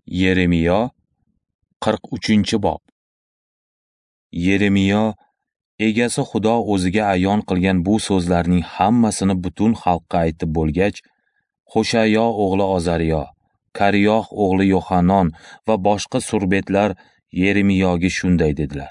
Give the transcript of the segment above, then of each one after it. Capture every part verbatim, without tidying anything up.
Yeremiyo qirq uchinchi bob. Yeremiyo egasi Xudo o'ziga ayon qilgan bu so'zlarning hammasini butun xalqqa aytib bo'lgach, Xo'shayo o'g'li Ozariyo, Kariyoh o'g'li Yohanon va boshqa surbetlar Yeremiyoga shunday dedilar: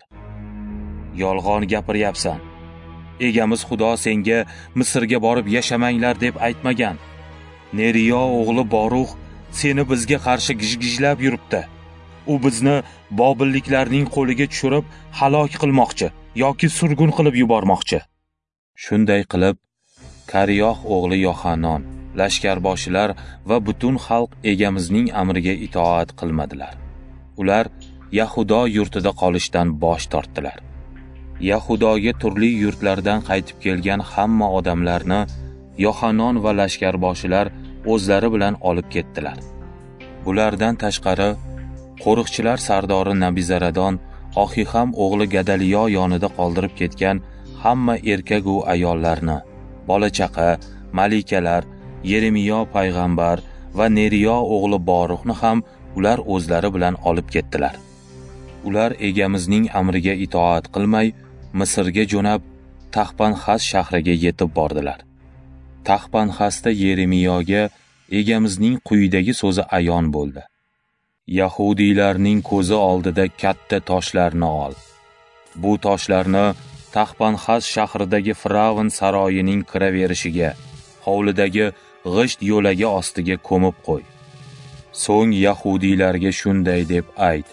Yolg'on gapiryapsan. Egamiz Xudo senga Misrga borib yashamanglar deb aytmagan. Neriyo o'g'li Boruh seni bizga qarshi gijgijlab yuribdi. U bizni Bobilliklarning qo'liga tushirib halok qilmoqchi yoki surgun qilib yubormoqchi. Shunday qilib, Kariyoh o'g'li Yohanon, lashkarboshilar va butun xalq egamizning amriga itoat qilmadilar. Ular Yahudo yurtida qolishdan bosh tortdilar. Yahudoga turli yurtlardan qaytib kelgan hamma odamlarni Yohanon va lashkarboshilar o'zlari bilan olib ketdilar. Bulardan tashqari, qo'riqchilar sardori Nabizaradon Ohiham o'g'li Gadaliyo yonida qoldirib ketgan hamma erkak va ayollarni, bola-chaqa, malikalar, Yeremiyo payg'ambar va Neriyo o'g'li Boruhni ham ular o'zlari bilan olib ketdilar. Ular egamizning amriga itoat qilmay, Misrga jo'nab, Taxpanxas shahriga yetib bordilar. Taxpanxasda Yeremiyoga egamizning quyidagi so'zi ayon bo'ldi: Yahudiylarning ko'zi oldida katta toshlarni ol. Bu toshlarni Taxpanxas shahridagi Firavn saroyining kiraverishiga, hovlidagi g'isht yo'lagi ostiga ko'mib qo'y. So'ng Yahudiylarga shunday deb ayt: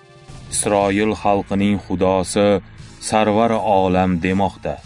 Isroil xalqining Xudosi Sarvari olam demoqda: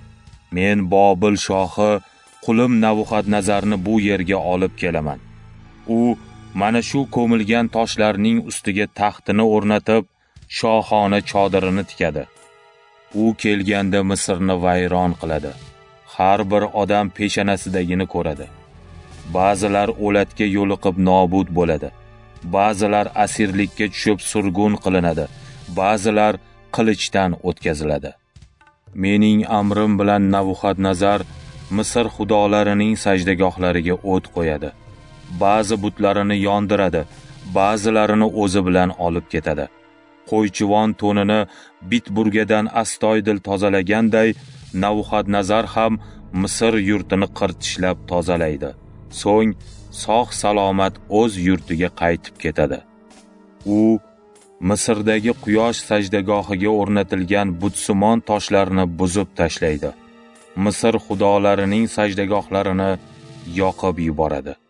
Men Bobil shohi qulim Navbuxadnazarni bu yerga olib kelaman. U mana shu ko'milgan toshlarning ustiga taxtini o'rnatib, shohona chodirini tikadi. U kelganda Misrni vayron qiladi. Har bir odam peshanasidagini ko'radi. Ba'zilar o'latga yo'liqib nobud bo'ladi. Ba'zilar asirlikka tushib surgun qilinadi. Ba'zilar qilichdan o'tkaziladi. Mening amrim bilan Navbuxadnazar Misr xudolarining sajdagohlariga o't qo'yadi. Ba'zi butlarini yondiradi, ba'zilarini o'zi bilan olib ketadi. Qo'ychivon to'nini bitburgadan astoydil tozalaganday, Navbuxadnazar ham Misr yurtini qirtishlab tozalaydi. So'ng sog' salomat o'z yurtiga qaytib ketadi. U Misrdagi quyosh sajdagohiga o'rnatilgan butsimon toshlarni buzib tashlaydi. Misr xudolarining sajdagohlarini yoqib yuboradi.